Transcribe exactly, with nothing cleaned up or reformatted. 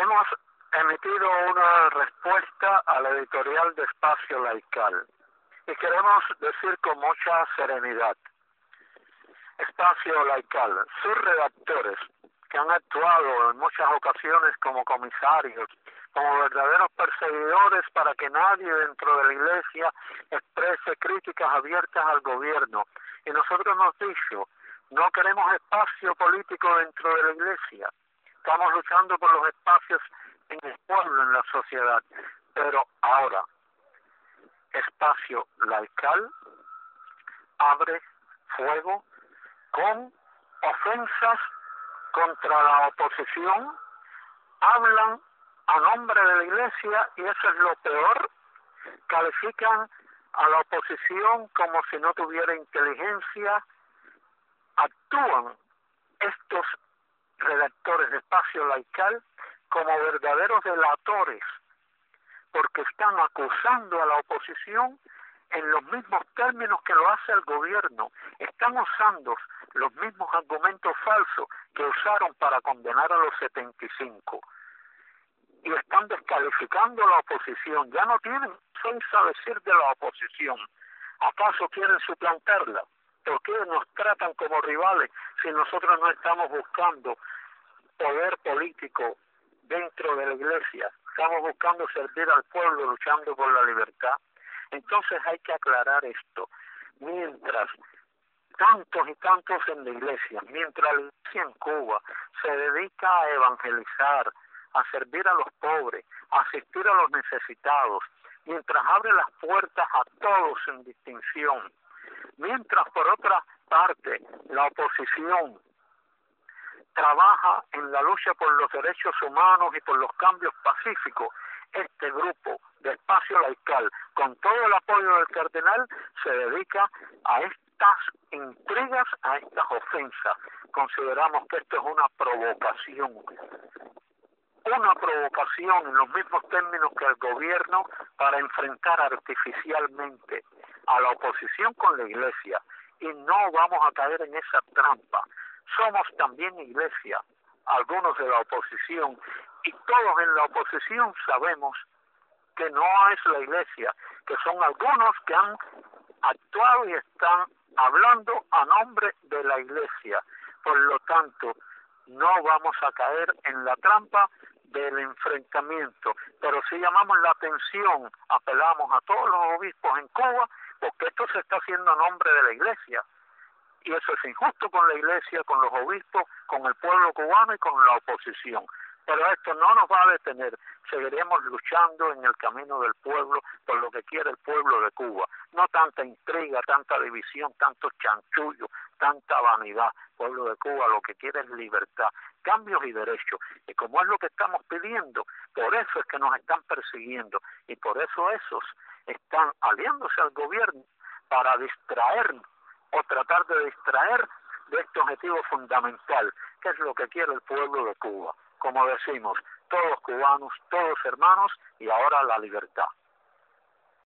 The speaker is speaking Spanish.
Hemos emitido una respuesta a la editorial de Espacio Laical y queremos decir con mucha serenidad: Espacio Laical, sus redactores, que han actuado en muchas ocasiones como comisarios, como verdaderos perseguidores para que nadie dentro de la Iglesia exprese críticas abiertas al gobierno. Y nosotros hemos dicho, no queremos espacio político dentro de la Iglesia. Estamos luchando por los espacios en el pueblo, en la sociedad. Pero ahora, Espacio Laical abre fuego con ofensas contra la oposición, hablan a nombre de la Iglesia y eso es lo peor. Califican a la oposición como si no tuviera inteligencia. Actúan estos redactores de Espacio Laical como verdaderos delatores, porque están acusando a la oposición en los mismos términos que lo hace el gobierno. Están usando los mismos argumentos falsos que usaron para condenar a los setenta y cinco. Y están descalificando a la oposición. Ya no tienen ofensa a decir de la oposición. ¿Acaso quieren suplantarla? ¿Por qué nos tratan como rivales si nosotros no estamos buscando poder político dentro de la Iglesia? Estamos buscando servir al pueblo, luchando por la libertad. Entonces hay que aclarar esto. Mientras tantos y tantos en la Iglesia, mientras la Iglesia en Cuba se dedica a evangelizar, a servir a los pobres, a asistir a los necesitados, mientras abre las puertas a todos sin distinción, mientras por otra parte la oposición trabaja en la lucha por los derechos humanos y por los cambios pacíficos, este grupo de Espacio Laical, con todo el apoyo del cardenal, se dedica a estas intrigas, a estas ofensas. Consideramos que esto es una provocación, una provocación en los mismos términos que el gobierno para enfrentar artificialmente a la oposición con la Iglesia, y no vamos a caer en esa trampa. Somos también Iglesia, algunos de la oposición, y todos en la oposición sabemos que no es la Iglesia, que son algunos que han actuado y están hablando a nombre de la Iglesia. Por lo tanto, no vamos a caer en la trampa del enfrentamiento, pero sí llamamos la atención, apelamos a todos los obispos en Cuba, porque esto se está haciendo a nombre de la Iglesia, y eso es injusto con la Iglesia, con los obispos, con el pueblo cubano y con la oposición. Pero esto no nos va a detener, seguiremos luchando en el camino del pueblo por lo que quiere el pueblo de Cuba. No tanta intriga, tanta división, tanto chanchullo, tanta vanidad. El pueblo de Cuba lo que quiere es libertad, cambios y derechos. Y como es lo que estamos pidiendo, por eso es que nos están persiguiendo. Y por eso esos están aliándose al gobierno para distraernos o tratar de distraer de este objetivo fundamental, que es lo que quiere el pueblo de Cuba. Como decimos, todos cubanos, todos hermanos, y ahora la libertad.